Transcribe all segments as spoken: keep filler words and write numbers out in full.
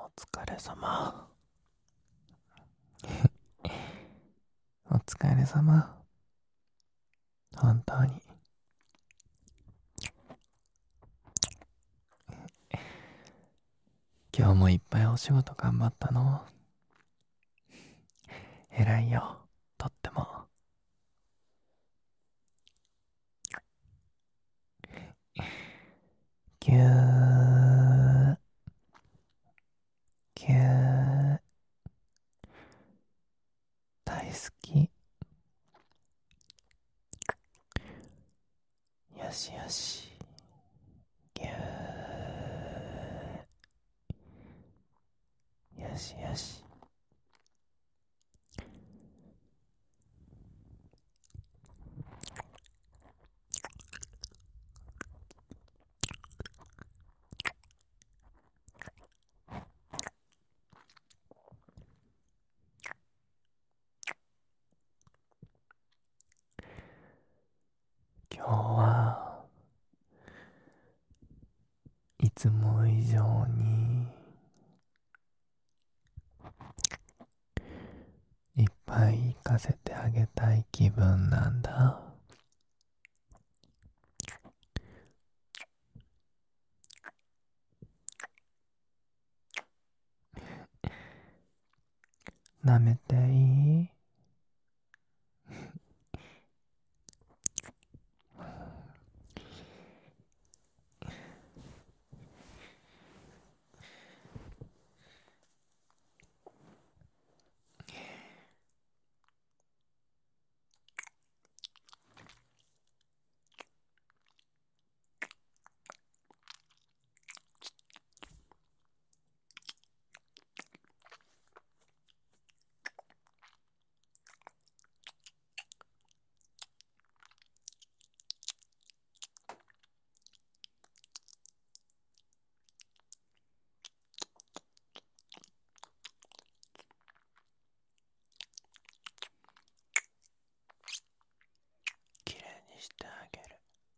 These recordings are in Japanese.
疲れ様。お疲れ様。本当に。今日もいっぱいお仕事頑張ったの。偉いよ。とっても。ぎゅー。ぎゅー。大好き。よしよし。ぎゅー。よしよし。今日はいつも以上にいっぱい行かせてあげたい気分なんだ。舐めていい？きれいにしてあげる。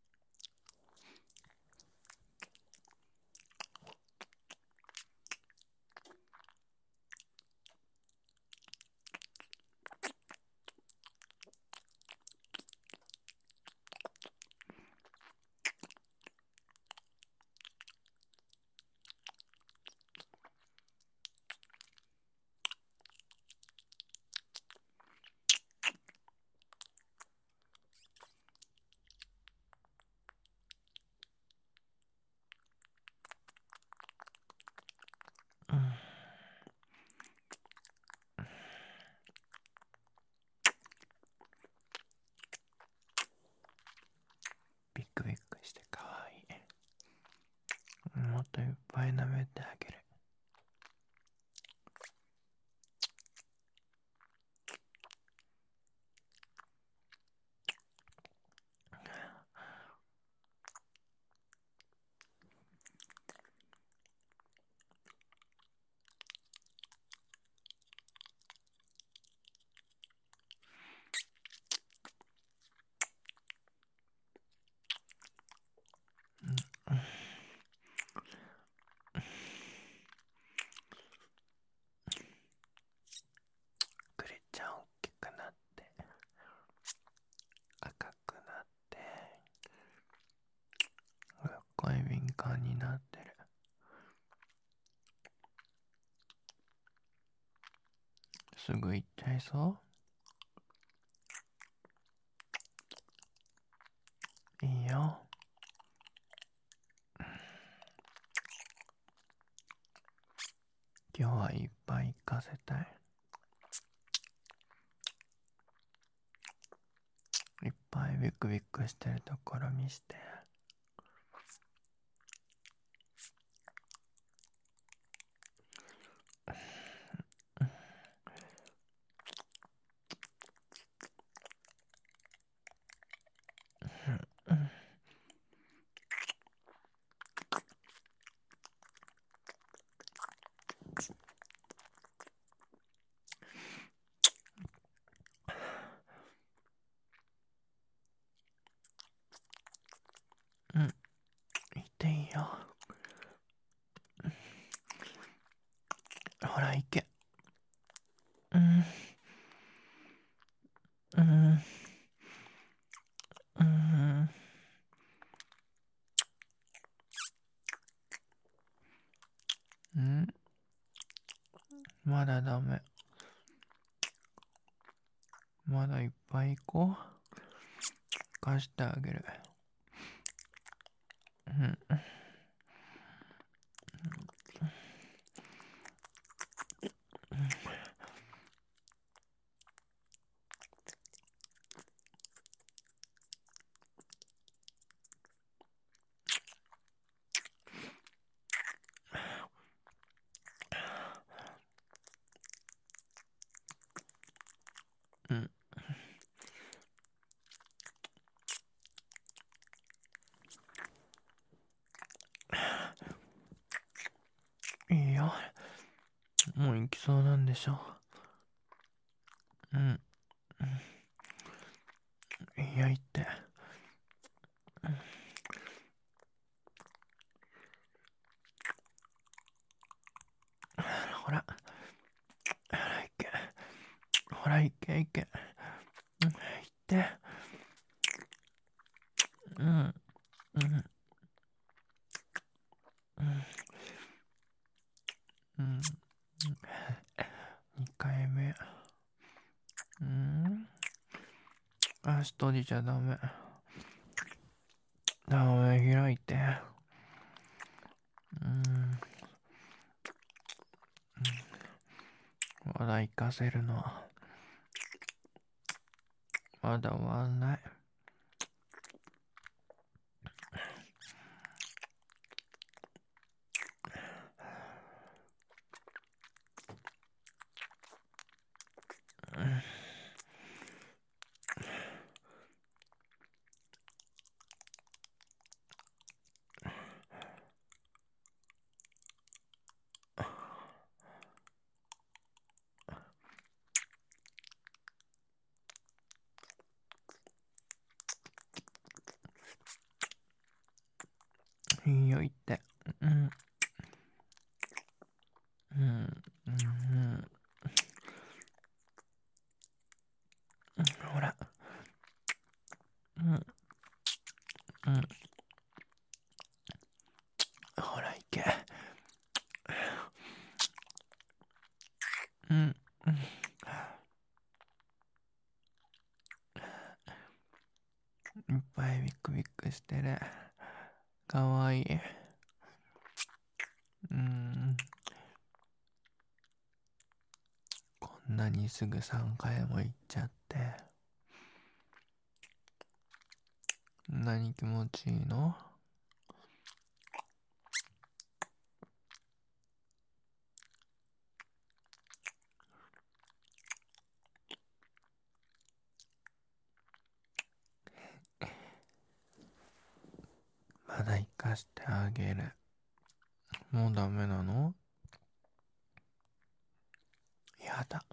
うん。ビクビクしてかわいい。もっといっぱい舐めてあげる。くりちゃん大きくなって赤くなってすっごい敏感になってる。すぐ行っちゃいそう？いいよ。今日はいっぱい行かせたい。いっぱいビクビクしてるところ見して。 ら行け。うん。うん。うん。うん。まだダメ。まだいっぱい行こう。貸してあげる。うん。うん。いいよ。もう行きそうなんでしょ。うん。いいよ、行って。ほら。ほら、行け。ほら、行け、行け。うん、行って。うん。うん。うん。うん。にかいめ。うん。足閉じちゃダメ。ダメ、開いて。うん。まだ行かせるの。まだ終わんない。いいよ、行って。うん。うん。うん。うん。ほら。うん。うん。ほら、行け。うん。いっぱいビクビクしてる。かわいい。うん。こんなにすぐさんかいも行っちゃって。何気持ちいいの？まだ行かしてあげる。もうダメなの？やだ。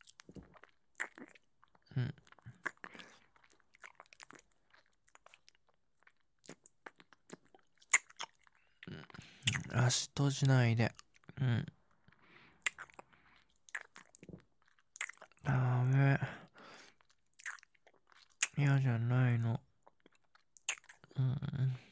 うん。足閉じないで。うん。ダメ。嫌じゃないの。うん。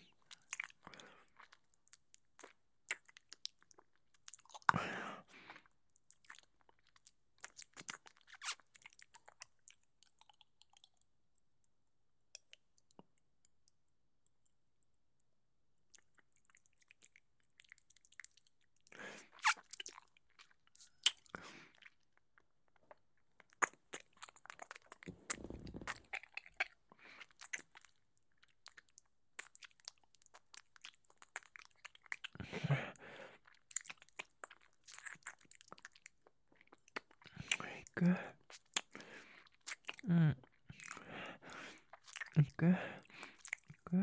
行く？うん。行く？行く？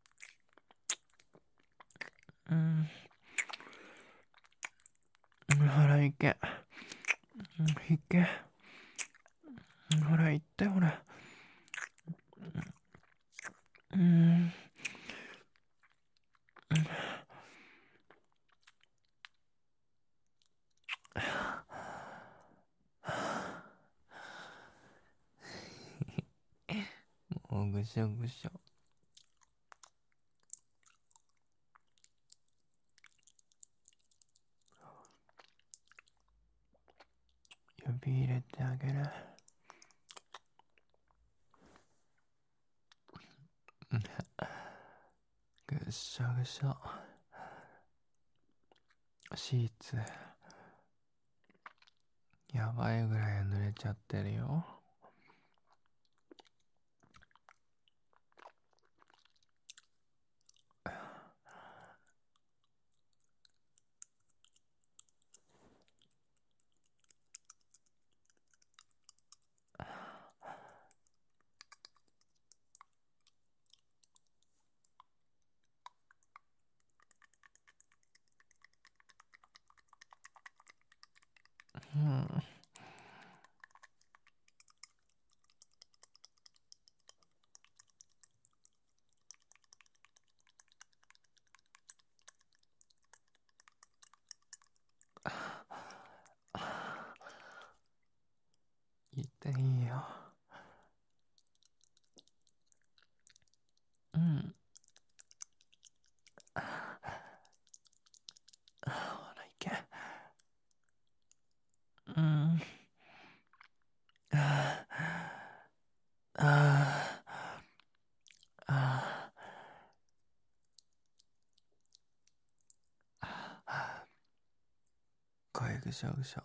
うん。ほら、行け。行け。ほら、行って、ほら。うん。 ぐしょぐしょ。指入れてあげる。ぐしょぐしょ。シーツやばいぐらい濡れちゃってるよ。うん。痛いよ。うん。ほらいけ。うん。ああ。ああ。声ぐしょぐしょ。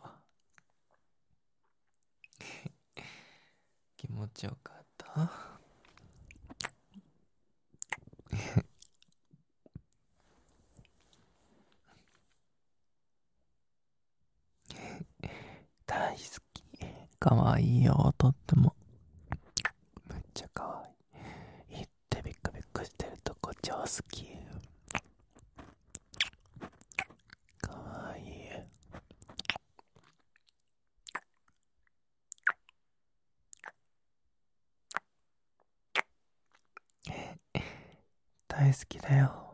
気持ちよかった。大好き。かわいいよ、とっても。めっちゃかわいい。言ってビクビクしてるとこ超好き。かわいい。大好きだよ。